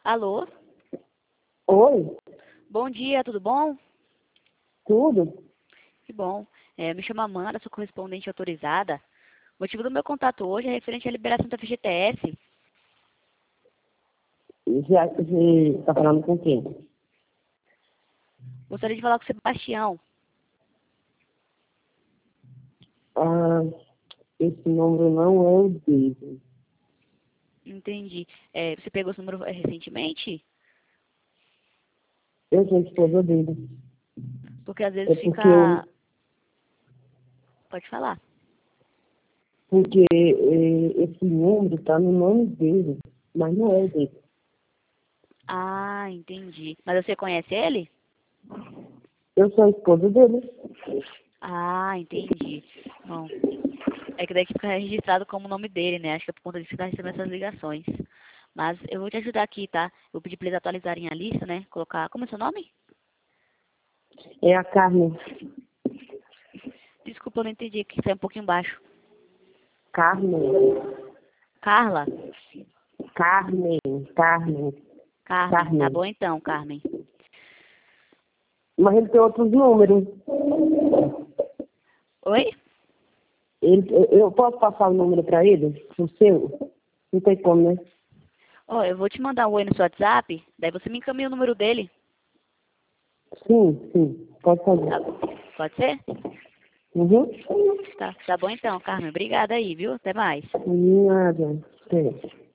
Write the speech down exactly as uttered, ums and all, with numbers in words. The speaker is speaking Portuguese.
Alô? Oi, Bom dia, tudo bom? tudo? Que bom. É, me chamo Amanda, sou correspondente autorizada. O motivo do meu contato hoje é referente à liberação da F G T S. Já você está falando com quem? Gostaria de falar com o Sebastião. Ah, esse número não é o dele. Entendi. É, você pegou esse número é, recentemente? Eu sou a esposa dele. Porque às É vezes porque, eu, fica... Pode falar. porque eh, esse número está no nome dele, mas não é o dele. Ah, entendi. Mas você conhece ele? Eu sou a esposa dele. Ah, entendi. Bom, é que daí que fica registrado como o nome dele, né? Acho que é por conta disso que tá recebendo essas ligações. Mas eu vou te ajudar aqui, tá? Eu vou pedir pra eles atualizarem a lista, né? Colocar... Como é seu nome? É a Carmen. Desculpa, eu não entendi, que saiu um pouquinho baixo. Carmen. Carla? Carmen. Carmen. Carmen. Tá Carmen. bom então, Carmen. Mas ele tem outros números. Oi? Ele, eu eu posso passar o número para ele? O seu? Não tem como, né? Ó, eu vou te mandar um oi no seu WhatsApp, daí você me encaminha o número dele. Sim, sim. Pode Tá? fazer. Pode ser? Uhum. Tá, tá bom então, Carmen. Obrigada aí, viu? Até mais. Nada. Tem.